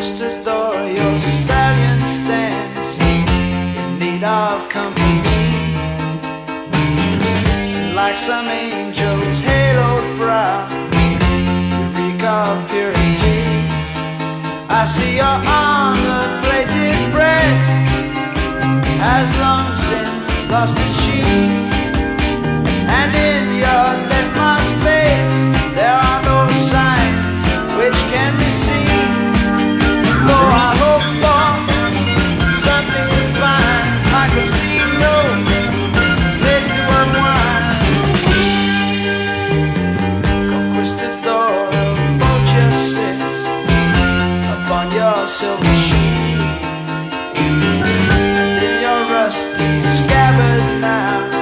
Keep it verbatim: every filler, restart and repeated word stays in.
Conquistador, your stallion stands in need of company. Like some angel's haloed brow, you reek of purity. I see your armor-plated breast has long since lost its sheen, and in your death-masked face there are no signs which can be seen. Though I hope for something to find, I could see no place to unwind. Conquistador, a vulture sits upon your silver sheet, and in your rusty scabbard now